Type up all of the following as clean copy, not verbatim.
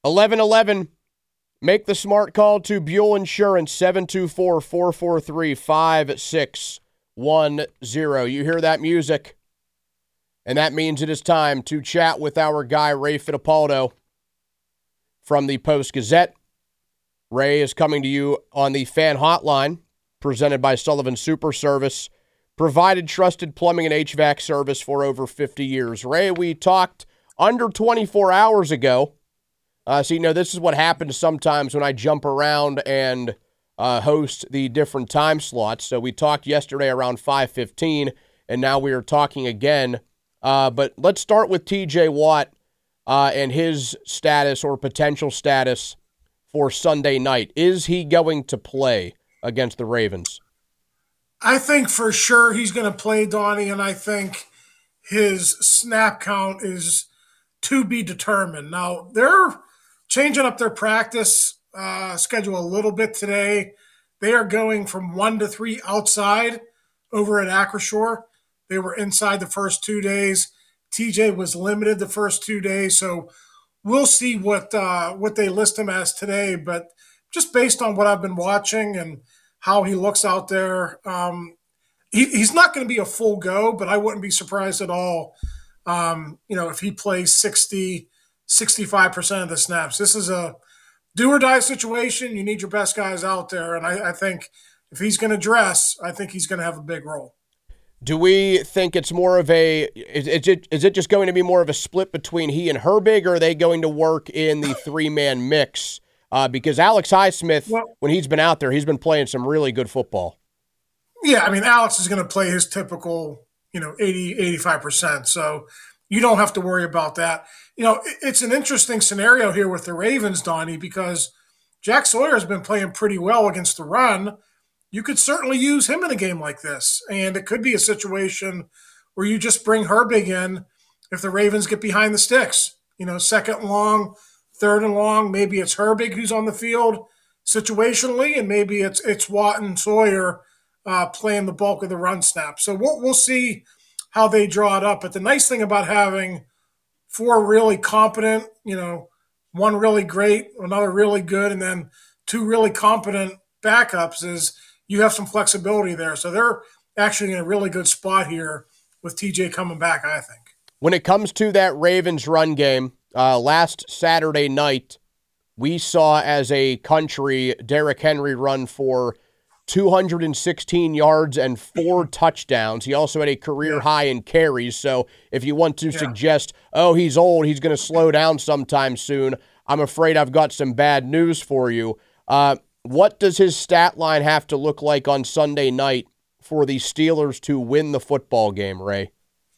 1111. Make the smart call to Buell Insurance, 724-443-5610. You hear that music, and that means it is time to chat with our guy, Ray Fittipaldo, from the Post-Gazette. Ray is coming to you on the fan hotline, presented by Sullivan Super Service, provided trusted plumbing and HVAC service for over 50 years. Ray, we talked under 24 hours ago. So, this is what happens sometimes when I jump around and host the different time slots. So we talked yesterday around 5:15, and now we are talking again. But let's start with T.J. Watt and his status or potential status for Sunday night. Is he going to play against the Ravens? I think for sure he's going to play, Donnie, and I think his snap count is to be determined. Now, they're changing up their practice schedule a little bit today. They are going from 1 to 3 outside over at Acrisure. They were inside the first 2 days. TJ was limited the first 2 days, so we'll see what they list him as today. But just based on what I've been watching and how he looks out there, he's not going to be a full go, but I wouldn't be surprised at all, if he plays 65% of the snaps. This is a do-or-die situation. You need your best guys out there, and I think if he's going to dress, I think he's going to have a big role. Do we think it's more of is it just going to be more of a split between he and Herbig, or are they going to work in the three-man mix? Because Alex Highsmith, when he's been out there, he's been playing some really good football. Yeah, Alex is going to play his typical, 80, 85%. So you don't have to worry about that. It's an interesting scenario here with the Ravens, Donnie, because Jack Sawyer has been playing pretty well against the run. You could certainly use him in a game like this. And it could be a situation where you just bring Herbig in if the Ravens get behind the sticks. Second and long, third and long, maybe it's Herbig who's on the field situationally, and maybe it's Watt and Sawyer playing the bulk of the run snap. So we'll see how they draw it up. But the nice thing about having 4 really competent, one really great, another really good, and then 2 really competent backups is you have some flexibility there. So they're actually in a really good spot here with TJ coming back, I think. When it comes to that Ravens run game, last Saturday night, we saw as a country Derrick Henry run for 216 yards and 4 touchdowns. He also had a career high in carries. So if you want to suggest, he's old, he's going to slow down sometime soon, I'm afraid I've got some bad news for you. What does his stat line have to look like on Sunday night for the Steelers to win the football game, Ray?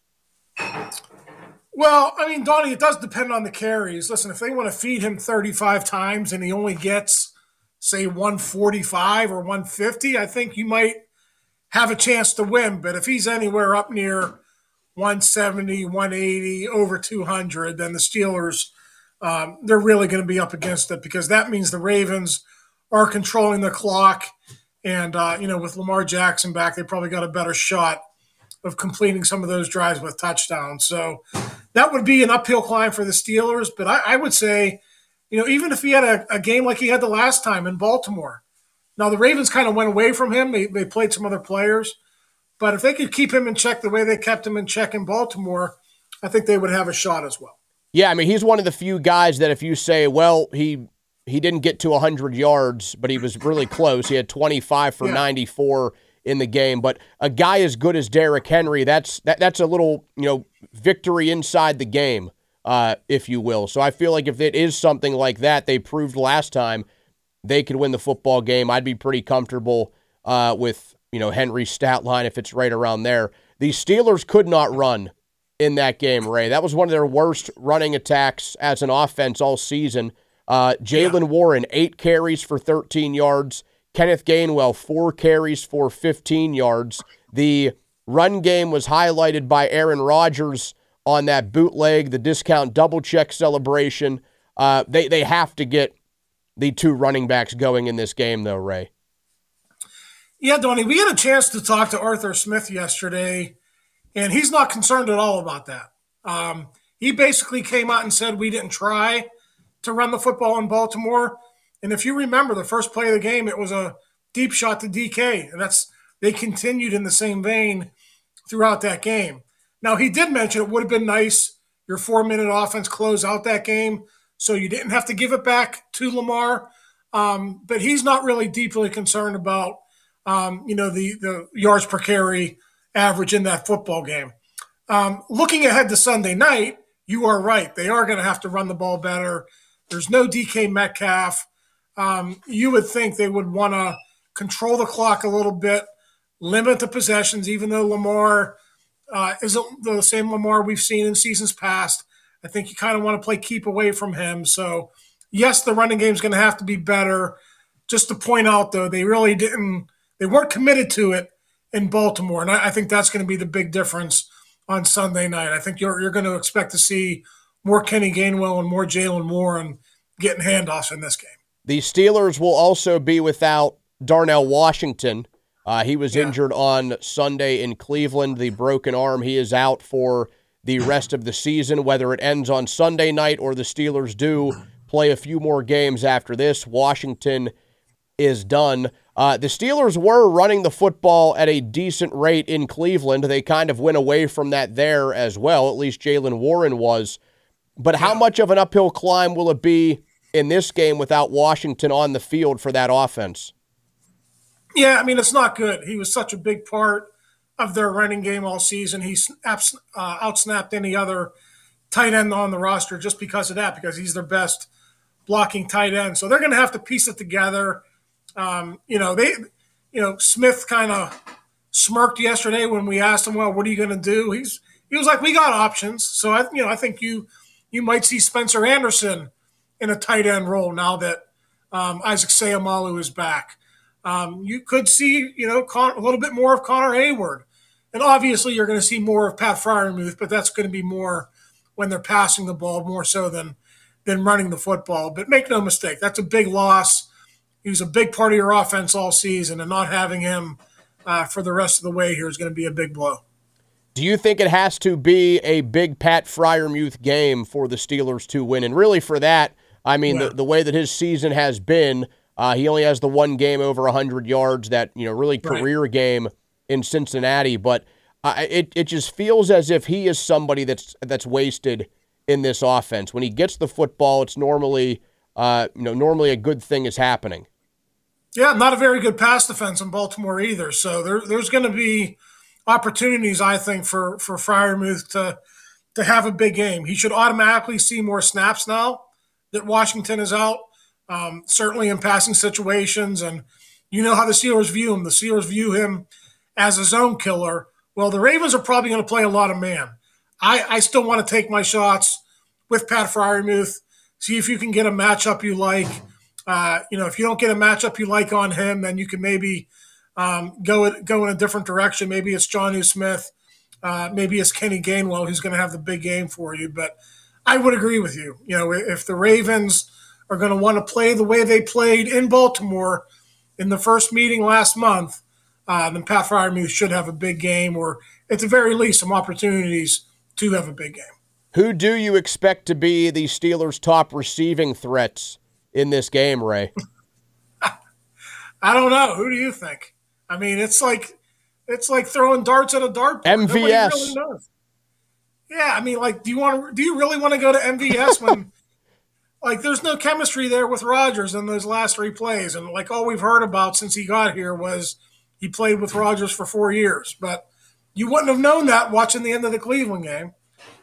Well, Donnie, it does depend on the carries. Listen, if they want to feed him 35 times and he only gets, say, 145 or 150, I think you might have a chance to win. But if he's anywhere up near 170, 180, over 200, then the Steelers, they're really going to be up against it, because that means the Ravens are controlling the clock. And, with Lamar Jackson back, they probably got a better shot of completing some of those drives with touchdowns. So that would be an uphill climb for the Steelers. But I would say, even if he had a game like he had the last time in Baltimore. Now, the Ravens kind of went away from him. They played some other players. But if they could keep him in check the way they kept him in check in Baltimore, I think they would have a shot as well. Yeah, he's one of the few guys that if you say, well, he didn't get to 100 yards, but he was really close. He had 25 for 94 in the game. But a guy as good as Derrick Henry, that's a little, victory inside the game, if you will. So I feel like if it is something like that, they proved last time they could win the football game. I'd be pretty comfortable with, Henry's stat line if it's right around there. The Steelers could not run in that game, Ray. That was one of their worst running attacks as an offense all season. Jaylen Warren, 8 carries for 13 yards. Kenneth Gainwell, 4 carries for 15 yards. The run game was highlighted by Aaron Rodgers on that bootleg, the discount double check celebration. They have to get the 2 running backs going in this game, though, Ray. Yeah, Donnie, we had a chance to talk to Arthur Smith yesterday, and he's not concerned at all about that. He basically came out and said we didn't try to run the football in Baltimore. And if you remember the first play of the game, it was a deep shot to DK, and they continued in the same vein throughout that game. Now, he did mention it would have been nice your 4-minute offense close out that game so you didn't have to give it back to Lamar. But he's not really deeply concerned about, the yards per carry average in that football game. Looking ahead to Sunday night, you are right. They are going to have to run the ball better. There's no DK Metcalf. You would think they would want to control the clock a little bit, limit the possessions, even though Lamar isn't the same Lamar we've seen in seasons past. I think you kind of want to play keep away from him. So, yes, the running game is going to have to be better. Just to point out, though, they weren't committed to it in Baltimore. And I think that's going to be the big difference on Sunday night. I think you're going to expect to see more Kenny Gainwell and more Jalen Warren getting handoffs in this game. The Steelers will also be without Darnell Washington. He was injured on Sunday in Cleveland, the broken arm. He is out for the rest of the season, whether it ends on Sunday night or the Steelers do play a few more games after this. Washington is done. The Steelers were running the football at a decent rate in Cleveland. They kind of went away from that there as well, at least Jalen Warren was. But how much of an uphill climb will it be in this game without Washington on the field for that offense? Yeah, I mean, it's not good. He was such a big part of their running game all season. He outsnapped any other tight end on the roster just because of that, because he's their best blocking tight end. So they're going to have to piece it together. Smith kind of smirked yesterday when we asked him, well, what are you going to do? He was like, we got options. So I think you might see Spencer Anderson in a tight end role now that Isaac Seumalo is back. You could see, a little bit more of Connor Hayward. And obviously you're going to see more of Pat Freiermuth, but that's going to be more when they're passing the ball more so than running the football. But make no mistake, that's a big loss. He was a big part of your offense all season, and not having him for the rest of the way here is going to be a big blow. Do you think it has to be a big Pat Freiermuth game for the Steelers to win? And really for that, I mean, the way that his season has been, he only has the one game over 100 yards, that really career game in Cincinnati. But it just feels as if he is somebody that's wasted in this offense. When he gets the football, it's normally a good thing is happening. Yeah, not a very good pass defense in Baltimore either. So there's going to be opportunities, I think, for Freiermuth to have a big game. He should automatically see more snaps now that Washington is out, certainly in passing situations. And you know how the Steelers view him. The Steelers view him as a zone killer. Well, the Ravens are probably going to play a lot of man. I still want to take my shots with Pat Freiermuth, see if you can get a matchup you like. If you don't get a matchup you like on him, then you can maybe go in a different direction. Maybe it's Jonnu Smith. Maybe it's Kenny Gainwell who's going to have the big game for you. But I would agree with you. If the Ravens are going to want to play the way they played in Baltimore in the first meeting last month, then Pat Freiermuth should have a big game, or at the very least some opportunities to have a big game. Who do you expect to be the Steelers' top receiving threats in this game, Ray? I don't know. Who do you think? I mean, it's like throwing darts at a dartboard. MVS. Nobody really knows. Yeah, I mean, do you really want to go to MVS when there's no chemistry there with Rodgers in those last three plays, and all we've heard about since he got here was he played with Rodgers for 4 years, but you wouldn't have known that watching the end of the Cleveland game.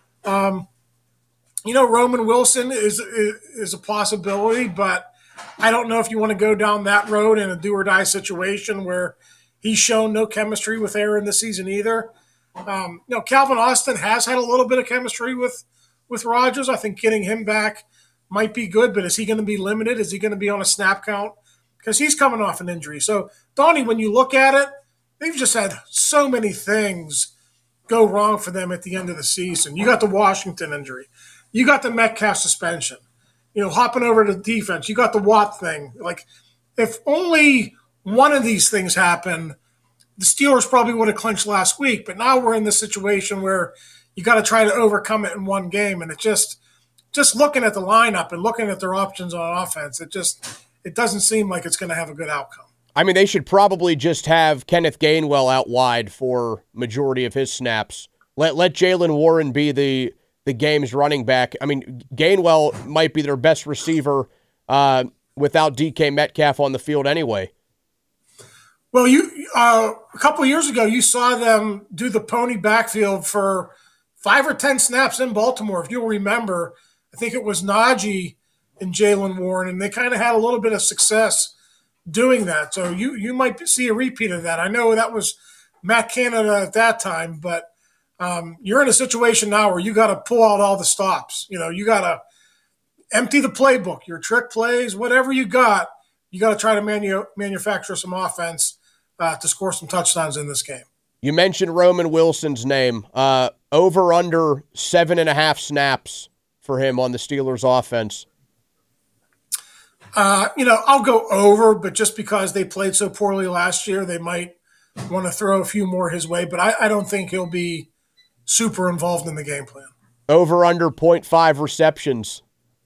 Roman Wilson is a possibility, but I don't know if you want to go down that road in a do-or-die situation where he's shown no chemistry with Aaron this season either. Calvin Austin has had a little bit of chemistry with Rodgers. I think getting him back might be good, but is he going to be limited? Is he going to be on a snap count? Because he's coming off an injury. So, Donnie, when you look at it, they've just had so many things go wrong for them at the end of the season. You got the Washington injury. You got the Metcalf suspension. Hopping over to defense. You got the Watt thing. If only one of these things happened, the Steelers probably would have clinched last week. But now we're in this situation where you got to try to overcome it in one game, and just looking at the lineup and looking at their options on offense, it doesn't seem like it's going to have a good outcome. I mean, they should probably just have Kenneth Gainwell out wide for majority of his snaps. Let Jaylen Warren be the game's running back. I mean, Gainwell might be their best receiver without DK Metcalf on the field anyway. Well, a couple of years ago, you saw them do the pony backfield for 5 or 10 snaps in Baltimore. If you'll remember, I think it was Najee and Jaylen Warren, and they kind of had a little bit of success doing that. So you might see a repeat of that. I know that was Matt Canada at that time, but you're in a situation now where you got to pull out all the stops. You got to empty the playbook, your trick plays, whatever you got to try to manufacture some offense to score some touchdowns in this game. You mentioned Roman Wilson's name. Over under 7.5 snaps for him on the Steelers offense. I'll go over, but just because they played so poorly last year, they might want to throw a few more his way. But I don't think he'll be super involved in the game plan. Over under 0.5 receptions.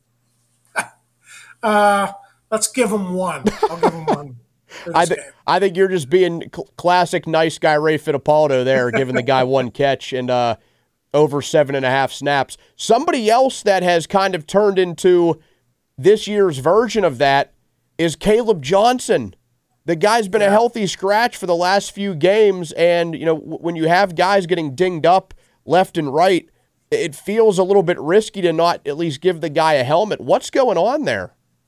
Let's give him one. I'll give him one. I think you're just being classic nice guy Ray Fittipaldo there, giving the guy one catch and over 7.5 snaps. Somebody else that has kind of turned into this year's version of that is Caleb Johnson. The guy's been a healthy scratch for the last few games, and when you have guys getting dinged up left and right, it feels a little bit risky to not at least give the guy a helmet. What's going on there?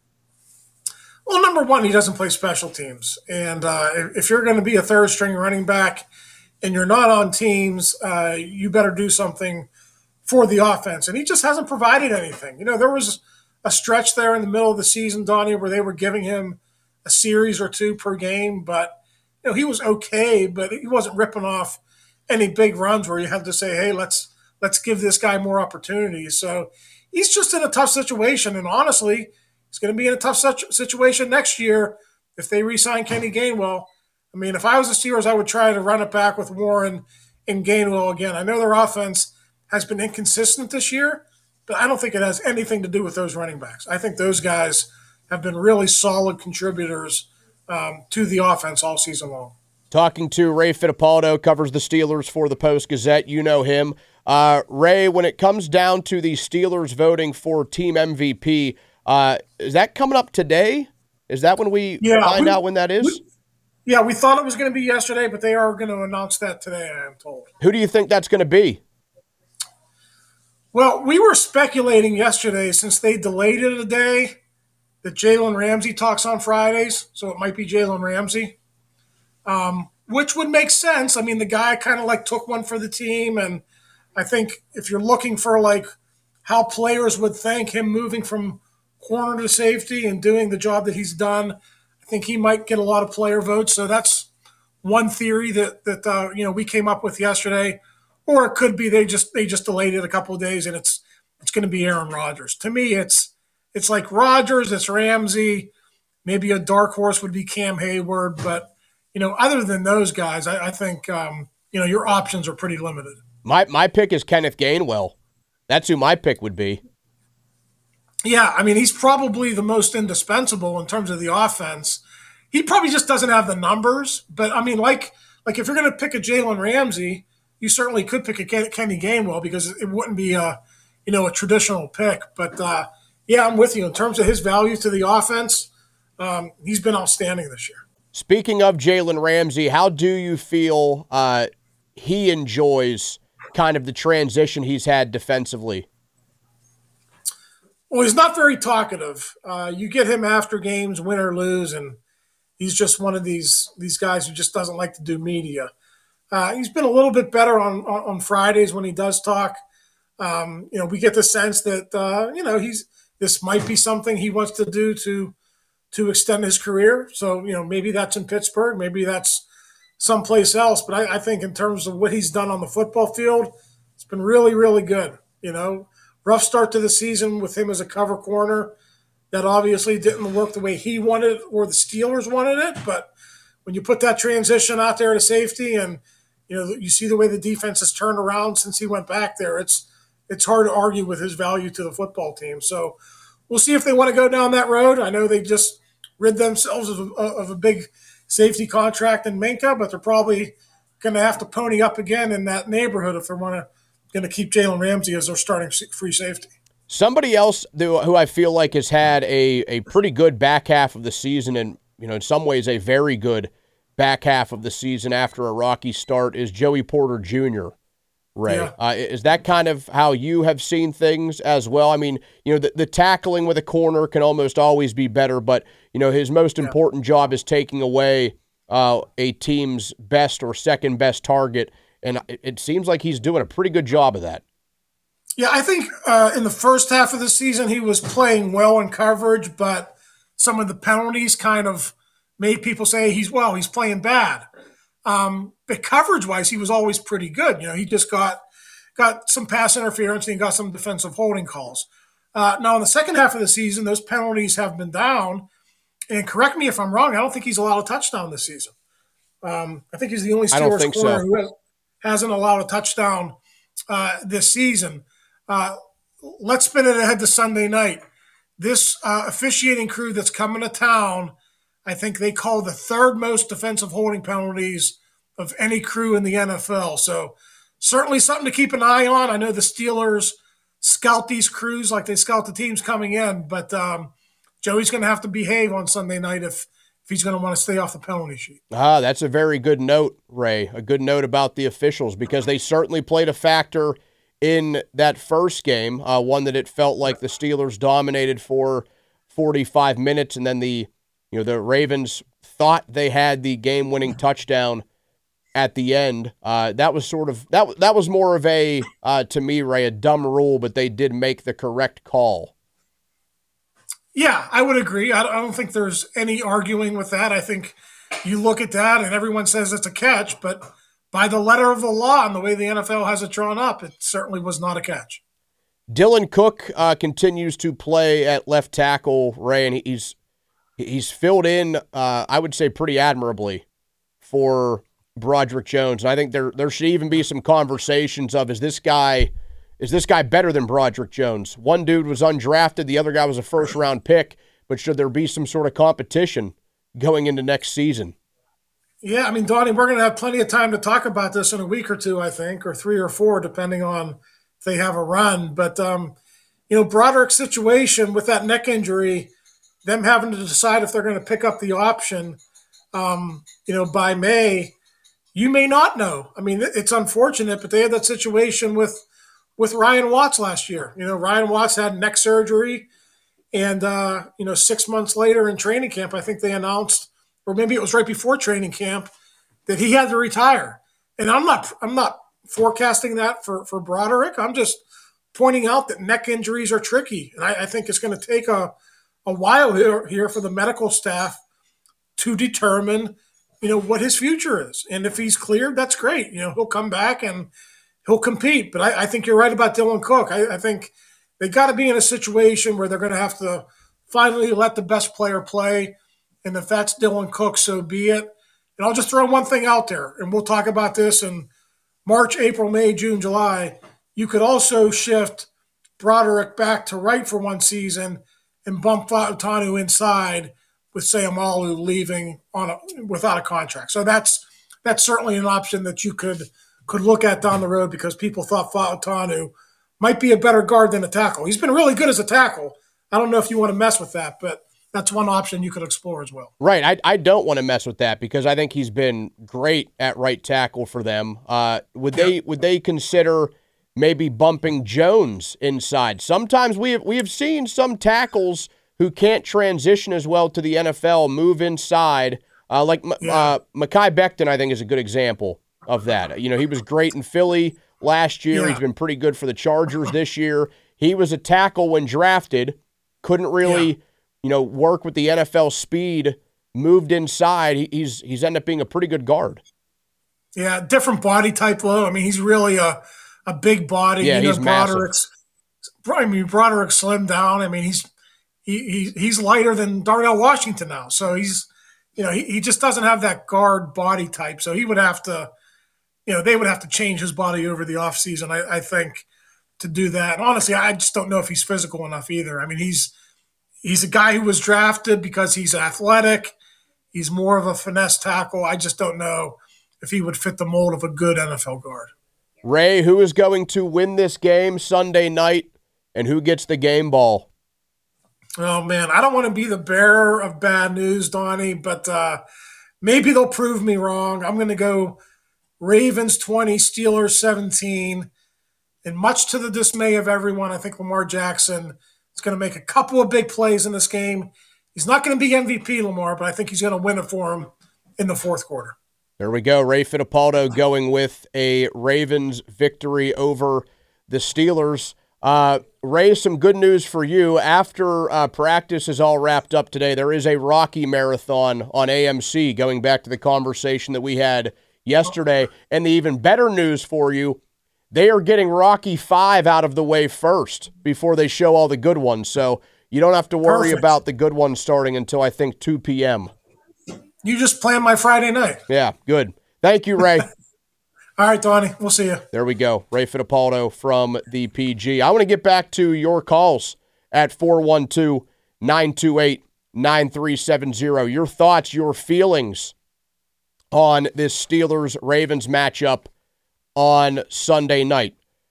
Well, number one, he doesn't play special teams. And if you're going to be a third-string running back and you're not on teams, you better do something for the offense. And he just hasn't provided anything. There was a stretch there in the middle of the season, Donnie, where they were giving him a series or two per game. But, he was okay, but he wasn't ripping off any big runs where you had to say, hey, let's give this guy more opportunities. So he's just in a tough situation. And honestly, he's going to be in a tough situation next year if they re-sign Kenny Gainwell. I mean, if I was the Steelers, I would try to run it back with Warren and Gainwell again. I know their offense has been inconsistent this year, but I don't think it has anything to do with those running backs. I think those guys have been really solid contributors to the offense all season long. Talking to Ray Fittipaldo, covers the Steelers for the Post-Gazette. You know him. Ray, when it comes down to the Steelers voting for team MVP, is that coming up today? Is that when we find out when that is? We thought it was going to be yesterday, but they are going to announce that today, I am told. Who do you think that's going to be? Well, we were speculating yesterday, since they delayed it a day, that Jalen Ramsey talks on Fridays, so it might be Jalen Ramsey, which would make sense. I mean, the guy kind of took one for the team, and I think if you're looking for how players would thank him moving from corner to safety and doing the job that he's done, I think he might get a lot of player votes. So that's one theory that we came up with yesterday. Or it could be they just delayed it a couple of days and it's going to be Aaron Rodgers. To me, it's like Rodgers, it's Ramsey, maybe a dark horse would be Cam Hayward, but other than those guys, I think your options are pretty limited. My pick is Kenneth Gainwell. That's who my pick would be. Yeah, I mean, he's probably the most indispensable in terms of the offense. He probably just doesn't have the numbers, but I mean, like if you're going to pick a Jalen Ramsey, you certainly could pick a Kenny Gainwell because it wouldn't be a traditional pick. But I'm with you in terms of his value to the offense. He's been outstanding this year. Speaking of Jalen Ramsey, how do you feel he enjoys kind of the transition he's had defensively? Well, he's not very talkative. You get him after games, win or lose, and he's just one of these guys who just doesn't like to do media. He's been a little bit better on Fridays when he does talk. We get the sense that this might be something he wants to do to extend his career. So maybe that's in Pittsburgh, maybe that's someplace else. But I think in terms of what he's done on the football field, it's been really, really good. Rough start to the season with him as a cover corner. That obviously didn't work the way he wanted or the Steelers wanted it. But when you put that transition out there to safety and you see the way the defense has turned around since he went back there, it's it's hard to argue with his value to the football team. So we'll see if they want to go down that road. I know they just rid themselves of a big safety contract in Minka, but they're probably going to have to pony up again in that neighborhood if they're going to keep Jalen Ramsey as their starting free safety. Somebody else who I feel like has had a pretty good back half of the season, and in some ways a very good back half of the season after a rocky start, is Joey Porter Jr. Ray. Yeah. Is that kind of how you have seen things as well? I mean, the tackling with a corner can almost always be better, but his most important job is taking away a team's best or second best target, and it seems like he's doing a pretty good job of that. Yeah, I think in the first half of the season he was playing well in coverage, but some of the penalties kind of made people say he's playing bad. But coverage-wise, he was always pretty good. He just got some pass interference and he got some defensive holding calls. Now, in the second half of the season, those penalties have been down. And correct me if I'm wrong, I don't think he's allowed a touchdown this season. I think he's the only Steelers corner who hasn't allowed a touchdown this season. Let's spin it ahead to Sunday night. This officiating crew that's coming to town, I think they call the third most defensive holding penalties of any crew in the NFL. So certainly something to keep an eye on. I know the Steelers scout these crews like they scout the teams coming in, but Joey's going to have to behave on Sunday night if he's going to want to stay off the penalty sheet. That's a very good note, Ray. A good note about the officials, because they certainly played a factor in that first game, one that it felt like the Steelers dominated for 45 minutes, and then the Ravens thought they had the game-winning touchdown at the end. That was that was more of a, to me, Ray, a dumb rule, but they did make the correct call. Yeah, I would agree. I don't think there's any arguing with that. I think you look at that and everyone says it's a catch, but by the letter of the law and the way the NFL has it drawn up, it certainly was not a catch. Dylan Cook continues to play at left tackle, Ray, and he's filled in, I would say, pretty admirably for Broderick Jones. And I think there should even be some conversations of, is this guy better than Broderick Jones? One dude was undrafted, the other guy was a first-round pick, but should there be some sort of competition going into next season? Yeah, I mean, Donnie, we're going to have plenty of time to talk about this in a week or two, I think, or 3 or 4, depending on if they have a run. But, Broderick's situation with that neck injury, them having to decide if they're going to pick up the option, by May, you may not know. I mean, it's unfortunate, but they had that situation with Ryan Watts last year. Ryan Watts had neck surgery, and 6 months later in training camp, I think they announced, or maybe it was right before training camp, that he had to retire. And I'm not forecasting that for Broderick. I'm just pointing out that neck injuries are tricky, and I think it's going to take a while here for the medical staff to determine, what his future is. And if he's cleared, that's great. He'll come back and he'll compete. But I think you're right about Dylan Cook. I think they got to be in a situation where they're going to have to finally let the best player play. And if that's Dylan Cook, so be it. And I'll just throw one thing out there, and we'll talk about this in March, April, May, June, July. You could also shift Broderick back to right for one season and bump Fautanu inside with Sayamalu leaving without a contract. So that's certainly an option that you could look at down the road, because people thought Fautanu might be a better guard than a tackle. He's been really good as a tackle. I don't know if you want to mess with that, but that's one option you could explore as well. Right. I don't want to mess with that, because I think he's been great at right tackle for them. Would they consider maybe bumping Jones inside? Sometimes we have seen some tackles who can't transition as well to the NFL move inside. Mekhi Becton, I think, is a good example of that. He was great in Philly last year. Yeah. He's been pretty good for the Chargers this year. He was a tackle when drafted, couldn't really work with the NFL speed, moved inside. He's ended up being a pretty good guard. Yeah, different body type, though. I mean, he's really a big body. Yeah, he's massive. Broderick's slimmed down. I mean, he's lighter than Darnell Washington now. So he just doesn't have that guard body type. So he would have to, they would have to change his body over the offseason, I think. to do that. And honestly, I just don't know if he's physical enough either. I mean, he's a guy who was drafted because he's athletic. He's more of a finesse tackle. I just don't know if he would fit the mold of a good NFL guard. Ray, who is going to win this game Sunday night, and who gets the game ball? Oh, man, I don't want to be the bearer of bad news, Donnie, but maybe they'll prove me wrong. I'm going to go Ravens 20, Steelers 17. And much to the dismay of everyone, I think Lamar Jackson is going to make a couple of big plays in this game. He's not going to be MVP, Lamar, but I think he's going to win it for him in the fourth quarter. There we go. Ray Fittipaldo going with a Ravens victory over the Steelers. Ray, some good news for you. After practice is all wrapped up today, there is a Rocky Marathon on AMC, going back to the conversation that we had yesterday. And the even better news for you, they are getting Rocky 5 out of the way first before they show all the good ones. So you don't have to worry about the good ones starting until, I think, 2 p.m. You just planned my Friday night. Yeah, good. Thank you, Ray. All right, Donnie, we'll see you. There we go. Ray Fittipaldo from the PG. I want to get back to your calls at 412-928-9370. Your thoughts, your feelings on this Steelers-Ravens matchup on Sunday night.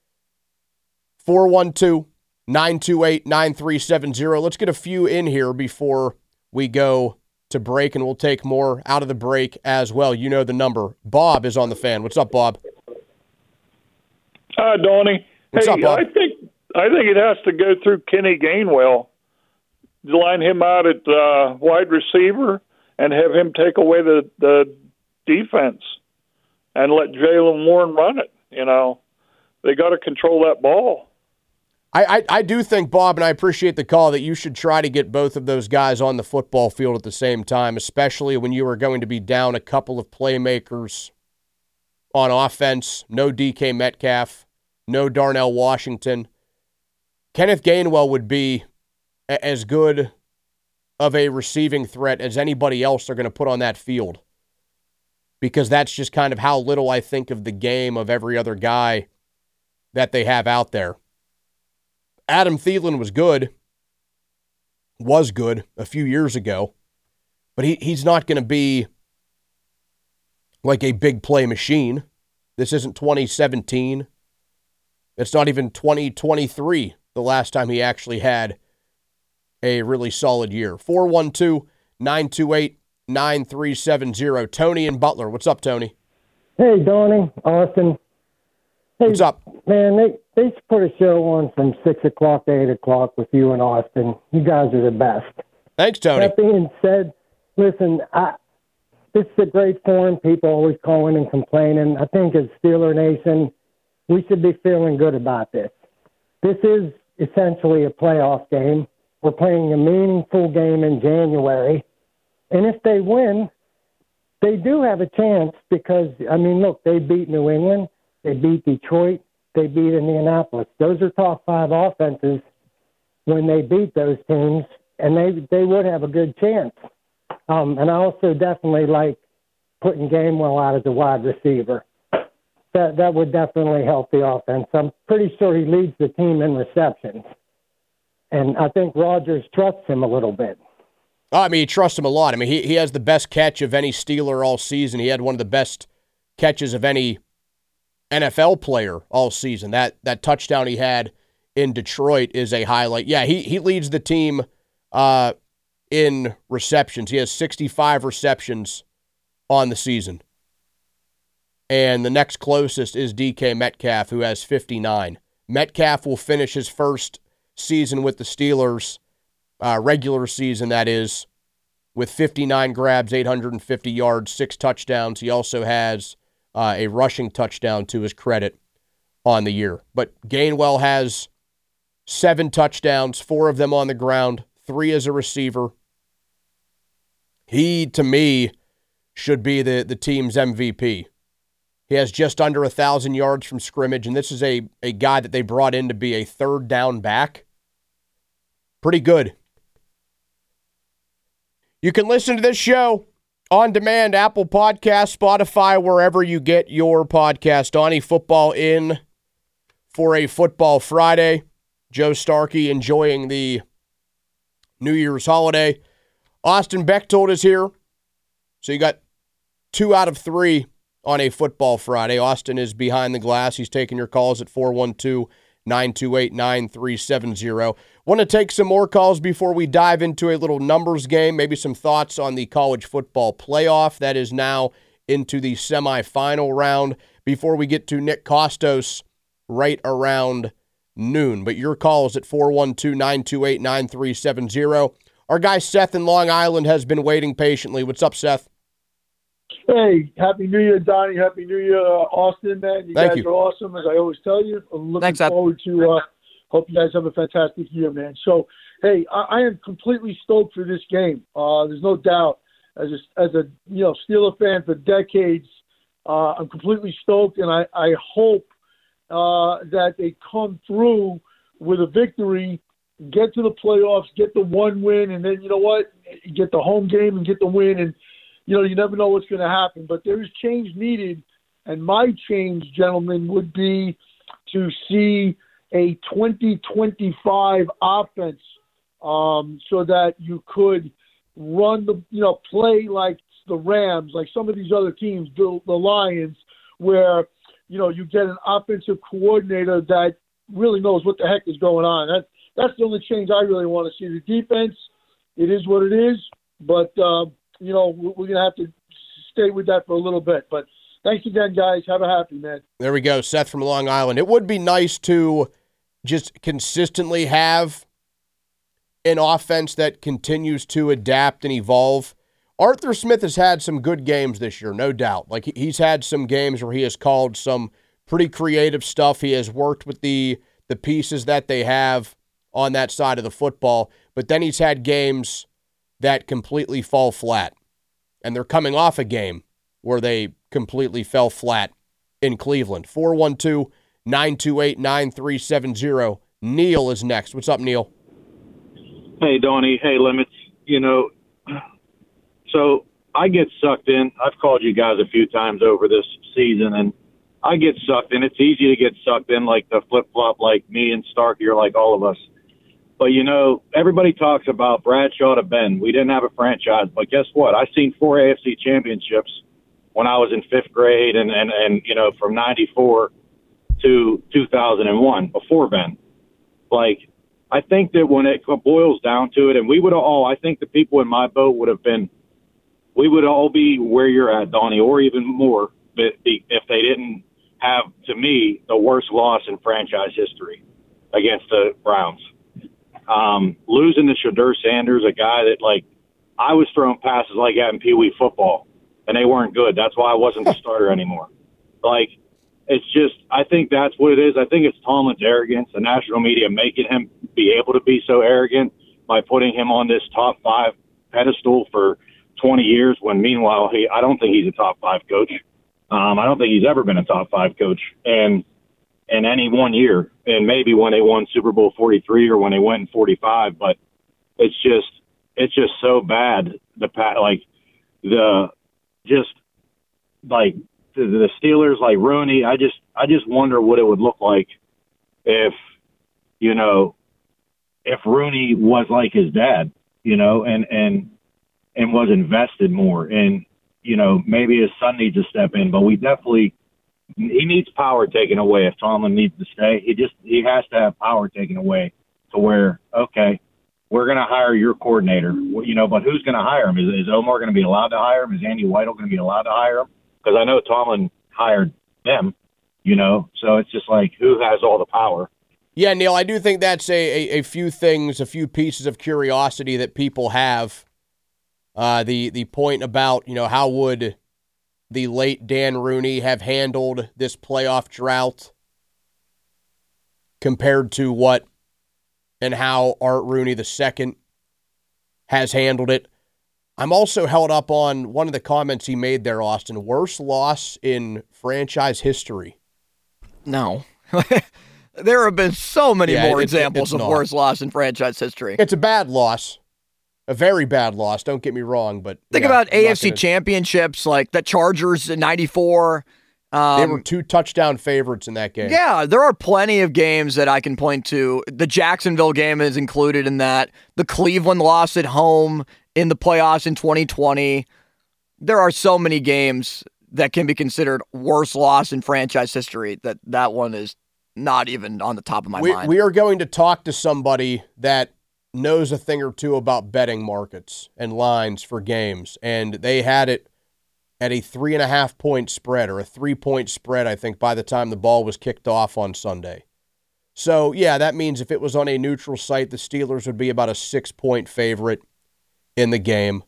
412-928-9370. Let's get a few in here before we go to break, and we'll take more out of the break as well. You know the number. Bob is on the fan. What's up, Bob? Hi, Donnie. What's up, Bob? I think it has to go through Kenny Gainwell. Line him out at wide receiver and have him take away the defense and let Jaylen Warren run it. You know, they got to control that ball. I do think, Bob, and I appreciate the call, that you should try to get both of those guys on the football field at the same time, especially when you are going to be down a couple of playmakers on offense. No DK Metcalf, no Darnell Washington. Kenneth Gainwell would be as good of a receiving threat as anybody else they're going to put on that field, because that's just kind of how little I think of the game of every other guy that they have out there. Adam Thielen was good a few years ago, but he's not going to be like a big play machine. This isn't 2017. It's not even 2023, the last time he actually had a really solid year. 412-928-9370. Tony and Butler. What's up, Tony? Hey, Donnie, Austin. Hey, what's up? Man, they should put a show on from 6 o'clock to 8 o'clock with you and Austin. You guys are the best. Thanks, Tony. That being said, listen, this is a great forum. People always calling and complaining. I think as Steeler Nation, we should be feeling good about this. This is essentially a playoff game. We're playing a meaningful game in January. And if they win, they do have a chance because, I mean, look, they beat New England. They beat Detroit. They beat Indianapolis. Those are top 5 offenses when they beat those teams, and they would have a good chance. And I also definitely like putting Gainwell out as a wide receiver. That would definitely help the offense. I'm pretty sure he leads the team in receptions. And I think Rodgers trusts him a little bit. I mean, he trusts him a lot. I mean, he has the best catch of any Steeler all season. He had one of the best catches of any NFL player all season. That touchdown he had in Detroit is a highlight. Yeah, he leads the team in receptions. He has 65 receptions on the season. And the next closest is DK Metcalf, who has 59. Metcalf will finish his first season with the Steelers, regular season that is, with 59 grabs, 850 yards, 6 touchdowns. He also has a rushing touchdown to his credit on the year. But Gainwell has 7 touchdowns, 4 of them on the ground, 3 as a receiver. He, to me, should be the team's MVP. He has just under 1,000 yards from scrimmage, and this is a guy that they brought in to be a third down back. Pretty good. You can listen to this show on demand, Apple Podcasts, Spotify, wherever you get your podcast. Donnie, football in for a football Friday. Joe Starkey enjoying the New Year's holiday. Austin Bechtold is here. So you got 2 out of 3 on a football Friday. Austin is behind the glass. He's taking your calls at 412-928-9370. Want to take some more calls before we dive into a little numbers game, maybe some thoughts on the college football playoff that is now into the semifinal round before we get to Nick Kostos right around noon. But your calls at 412-928-9370. Our guy Seth in Long Island has been waiting patiently. What's up, Seth? Hey, Happy New Year, Donnie. Happy New Year, Austin, man. You Thank guys you. are awesome, as I always tell you. I'm looking Thanks, Seth. forward to hope you guys have a fantastic year, man. So, hey, I am completely stoked for this game. There's no doubt. As a Steeler fan for decades, I'm completely stoked, and I hope that they come through with a victory, get to the playoffs, get the one win, and then, you know what, get the home game and get the win. And, you never know what's going to happen. But there is change needed, and my change, gentlemen, would be to see a 2025 offense so that you could run play like the Rams, like some of these other teams, the Lions, where, you get an offensive coordinator that really knows what the heck is going on. That's the only change I really want to see. The defense, it is what it is, but, we're going to have to stay with that for a little bit. But thanks again, guys. Have a happy, man. There we go, Seth from Long Island. It would be nice to just consistently have an offense that continues to adapt and evolve. Arthur Smith has had some good games this year, no doubt. Like, he's had some games where he has called some pretty creative stuff. He has worked with the pieces that they have on that side of the football. But then he's had games that completely fall flat. And they're coming off a game where they completely fell flat in Cleveland. 412-928-9370. Neil is next. What's up, Neil? Hey, Donnie. Hey, Limits. So I get sucked in. I've called you guys a few times over this season, and I get sucked in. It's easy to get sucked in, like the flip-flop, like me and Starkey, or like all of us. But, everybody talks about Bradshaw to Ben. We didn't have a franchise, but guess what? I seen 4 AFC championships when I was in 5th grade and from 94 to 2001 before Ben. Like, I think that when it boils down to it, and we would all, I think the people in my boat we would all be where you're at, Donnie, or even more, if they didn't have, to me, the worst loss in franchise history against the Browns. Losing to Shadur Sanders, a guy that, I was throwing passes like that in Pee Wee football, and they weren't good. That's why I wasn't the starter anymore. It's just, I think that's what it is. I think it's Tomlin's arrogance, the national media making him be able to be so arrogant by putting him on this top 5 pedestal for 20 years, when meanwhile, I don't think he's a top 5 coach. I don't think he's ever been a top 5 coach. And in any one year, and maybe when they won Super Bowl 43 or when they went in 45, but it's just so bad. The Steelers, like Rooney, I just wonder what it would look like if Rooney was like his dad, and was invested more, and maybe his son needs to step in, but he needs power taken away. If Tomlin needs to stay, he has to have power taken away to where, okay, we're going to hire your coordinator, but who's going to hire him? Is Omar going to be allowed to hire him? Is Andy Weidel going to be allowed to hire him? Because I know Tomlin hired them, so it's just like, who has all the power? Yeah, Neil, I do think that's a few things, a few pieces of curiosity that people have. The point about, how would the late Dan Rooney have handled this playoff drought compared to what and how Art Rooney II has handled it. I'm also held up on one of the comments he made there, Austin. Worst loss in franchise history. No. There have been so many more examples of worst loss in franchise history. It's a bad loss. A very bad loss, don't get me wrong, but think about AFC championships, like the Chargers in 94, They were 2 touchdown favorites in that game. Yeah, there are plenty of games that I can point to. The Jacksonville game is included in that. The Cleveland loss at home in the playoffs in 2020. There are so many games that can be considered worst loss in franchise history that one is not even on the top of my mind. We are going to talk to somebody that knows a thing or two about betting markets and lines for games, and they had it at a 3.5-point spread or a 3-point spread, I think, by the time the ball was kicked off on Sunday. So, yeah, that means if it was on a neutral site, the Steelers would be about a 6-point favorite in the game.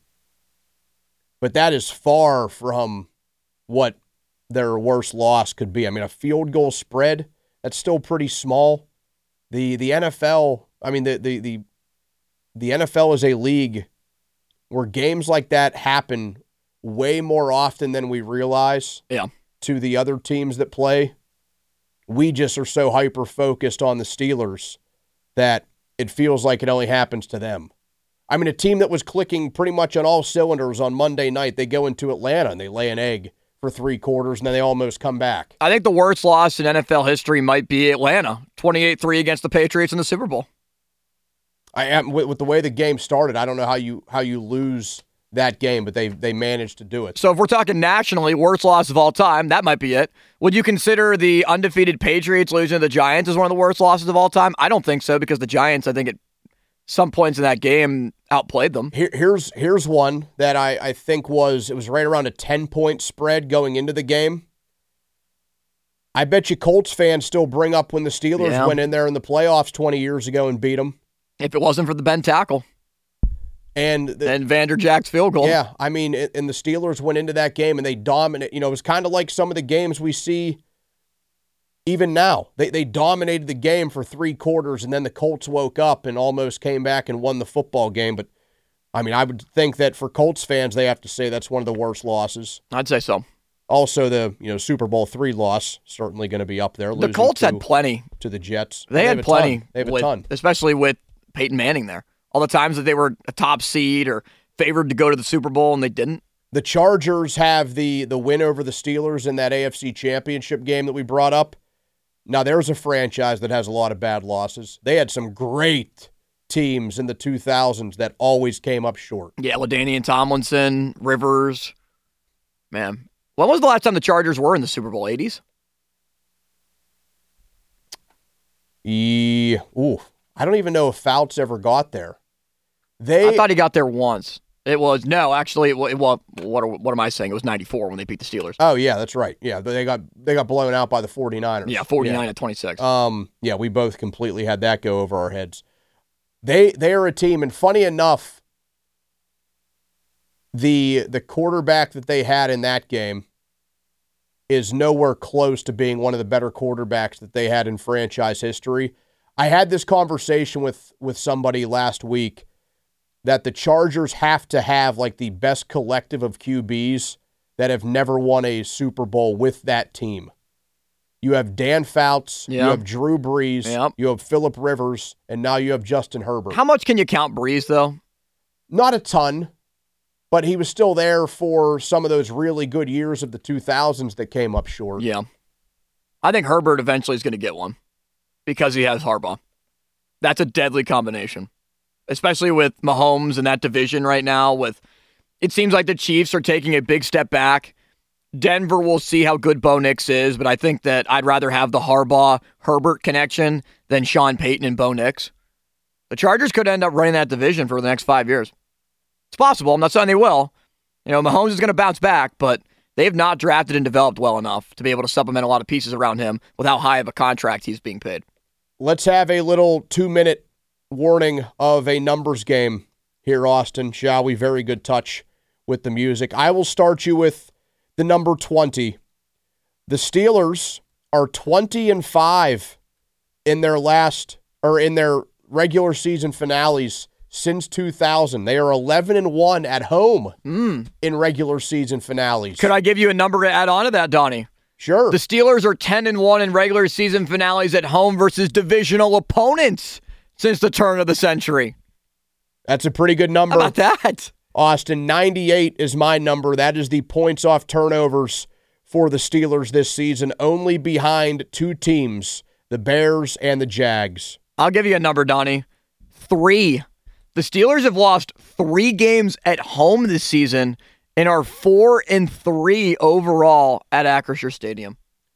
But that is far from what their worst loss could be. I mean, a field goal spread, that's still pretty small. The NFL, I mean, the NFL is a league where games like that happen way more often than we realize to the other teams that play. We just are so hyper-focused on the Steelers that it feels like it only happens to them. I mean, a team that was clicking pretty much on all cylinders on Monday night, they go into Atlanta and they lay an egg for 3 quarters, and then they almost come back. I think the worst loss in NFL history might be Atlanta, 28-3 against the Patriots in the Super Bowl. I am with the way the game started. I don't know how you lose that game, but they managed to do it. So if we're talking nationally, worst loss of all time, that might be it. Would you consider the undefeated Patriots losing to the Giants as one of the worst losses of all time? I don't think so, because the Giants, I think at some points in that game, outplayed them. Here's one that I think was right around a 10-point spread going into the game. I bet you Colts fans still bring up when the Steelers went in there in the playoffs 20 years ago and beat them. If it wasn't for the Ben tackle. And Vanderjack's field goal. Yeah, I mean, and the Steelers went into that game and they dominated. You know, it was kind of like some of the games we see even now. They dominated the game for 3 quarters, and then the Colts woke up and almost came back and won the football game. But, I mean, I would think that for Colts fans, they have to say that's one of the worst losses. I'd say so. Also, the Super Bowl III loss, certainly going to be up there. The Colts had plenty. To the Jets. They had plenty. They have a ton. Especially with Peyton Manning there. All the times that they were a top seed or favored to go to the Super Bowl and they didn't. The Chargers have the win over the Steelers in that AFC Championship game that we brought up. Now, there's a franchise that has a lot of bad losses. They had some great teams in the 2000s that always came up short. Yeah, LaDainian Tomlinson, Rivers. Man, when was the last time the Chargers were in the Super Bowl? 80s? I don't even know if Fouts ever got there. I thought he got there once. What am I saying? It was 94 when they beat the Steelers. Oh, yeah, that's right. Yeah, they got blown out by the 49ers. Yeah, 49-26. Yeah, we both completely had that go over our heads. They are a team, and funny enough, the quarterback that they had in that game is nowhere close to being one of the better quarterbacks that they had in franchise history. I had this conversation with somebody last week that the Chargers have to have like the best collective of QBs that have never won a Super Bowl with that team. You have Dan Fouts, you have Drew Brees, you have Phillip Rivers, and now you have Justin Herbert. How much can you count Brees, though? Not a ton, but he was still there for some of those really good years of the 2000s that came up short. Yeah. I think Herbert eventually is going to get one because he has Harbaugh. That's a deadly combination, especially with Mahomes in that division right now. It seems like the Chiefs are taking a big step back. Denver will see how good Bo Nix is, but I think that I'd rather have the Harbaugh-Herbert connection than Sean Payton and Bo Nix. The Chargers could end up running that division for the next 5 years. It's possible. I'm not saying they will. Mahomes is going to bounce back, but they have not drafted and developed well enough to be able to supplement a lot of pieces around him with how high of a contract he's being paid. Let's have a little 2-minute warning of a numbers game here, Austin, shall we? Very good touch with the music. I will start you with the number 20. The Steelers are 20-5 in their regular season finales since 2000. They are 11-1 at home in regular season finales. Could I give you a number to add on to that, Donnie? Sure. The Steelers are 10-1 in regular season finales at home versus divisional opponents since the turn of the century. That's a pretty good number. How about that? Austin, 98 is my number. That is the points off turnovers for the Steelers this season, only behind two teams, the Bears and the Jags. I'll give you a number, Donnie. 3. The Steelers have lost 3 games at home this season and are 4-3 overall at Acrisure Stadium.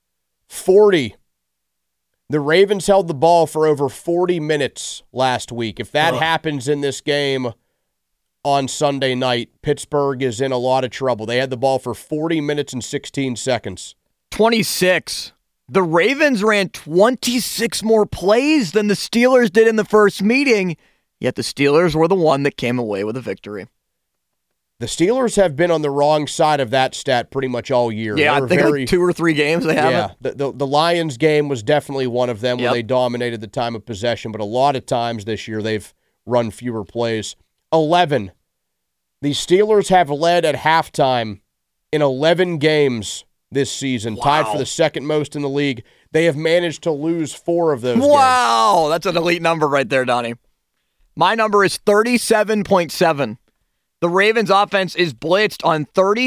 40. The Ravens held the ball for over 40 minutes last week. If that happens in this game on Sunday night, Pittsburgh is in a lot of trouble. They had the ball for 40 minutes and 16 seconds. 26. The Ravens ran 26 more plays than the Steelers did in the first meeting, yet the Steelers were the one that came away with a victory. The Steelers have been on the wrong side of that stat pretty much all year. Yeah, I think like 2 or 3 games they haven't. Yeah, the Lions game was definitely one of them where they dominated the time of possession, but a lot of times this year they've run fewer plays. 11. The Steelers have led at halftime in 11 games this season, tied for the second most in the league. They have managed to lose 4 of those games. Wow, that's an elite number right there, Donnie. My number is 37.7. The Ravens offense is blitzed on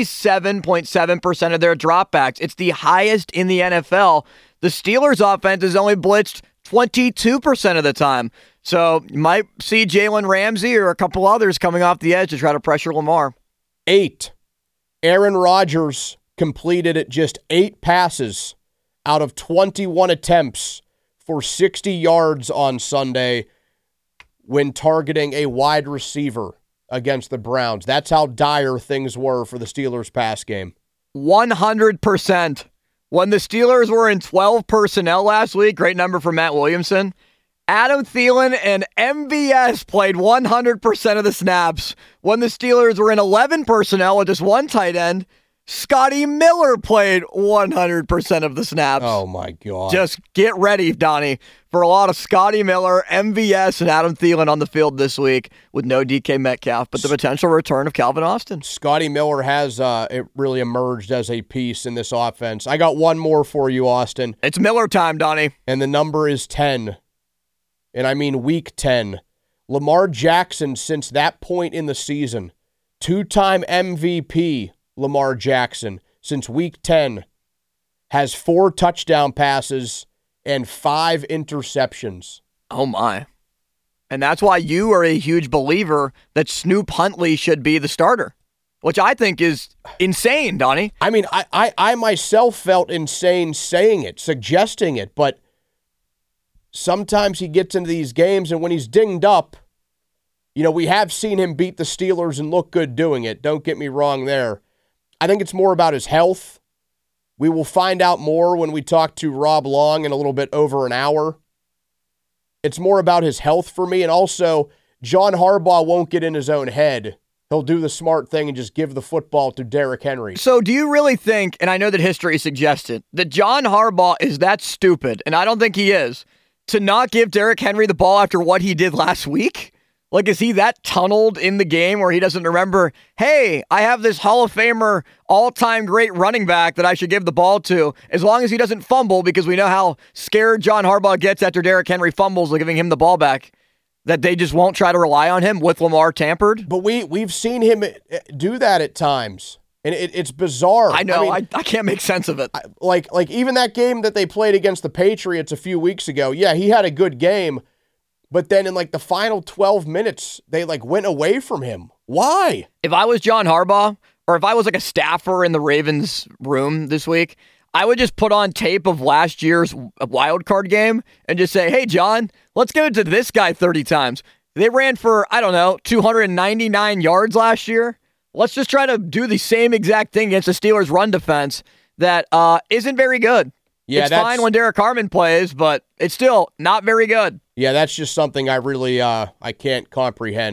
37.7% of their dropbacks. It's the highest in the NFL. The Steelers offense is only blitzed 22% of the time. So you might see Jalen Ramsey or a couple others coming off the edge to try to pressure Lamar. 8. Aaron Rodgers completed just 8 passes out of 21 attempts for 60 yards on Sunday when targeting a wide receiver against the Browns. That's how dire things were for the Steelers pass game. 100%. When the Steelers were in 12 personnel last week, great number for Matt Williamson, Adam Thielen and MVS played 100% of the snaps. When the Steelers were in 11 personnel with just one tight end, Scotty Miller played 100% of the snaps. Oh, my God. Just get ready, Donnie, for a lot of Scotty Miller, MVS, and Adam Thielen on the field this week with no DK Metcalf, but the potential return of Calvin Austin. Scotty Miller has it really emerged as a piece in this offense. I got one more for you, Austin. It's Miller time, Donnie. And the number is 10. And I mean week 10. Lamar Jackson, since that point in the season, 2-time MVP Lamar Jackson, since week 10, has 4 touchdown passes and 5 interceptions. Oh, my. And that's why you are a huge believer that Snoop Huntley should be the starter, which I think is insane, Donnie. I mean, I myself felt insane saying it, suggesting it, but sometimes he gets into these games, and when he's dinged up, you know, we have seen him beat the Steelers and look good doing it. Don't get me wrong there. I think it's more about his health. We will find out more when we talk to Rob Long in a little bit over an hour. It's more about his health for me, and also John Harbaugh won't get in his own head. He'll do the smart thing and just give the football to Derrick Henry. So do you really think, and I know that history suggested, that John Harbaugh is that stupid, and I don't think he is, to not give Derrick Henry the ball after what he did last week? Like, is he that tunneled in the game where he doesn't remember, hey, I have this Hall of Famer, all-time great running back that I should give the ball to, as long as he doesn't fumble, because we know how scared John Harbaugh gets after Derrick Henry fumbles, like giving him the ball back, that they just won't try to rely on him with Lamar tampered? But we've seen him do that at times, and it's bizarre. I know. I can't make sense of it. Like even that game that they played against the Patriots a few weeks ago, yeah, he had a good game, but then in like the final 12 minutes, they like went away from him. Why? If I was John Harbaugh, or if I was like a staffer in the Ravens room this week, I would just put on tape of last year's wild card game and just say, hey, John, let's give it to this guy 30 times. They ran for, 299 yards last year. Let's just try to do the same exact thing against the Steelers' run defense that isn't very good. Yeah, it's fine when Derek Carman plays, but it's still not very good. Yeah, that's just something I really I can't comprehend.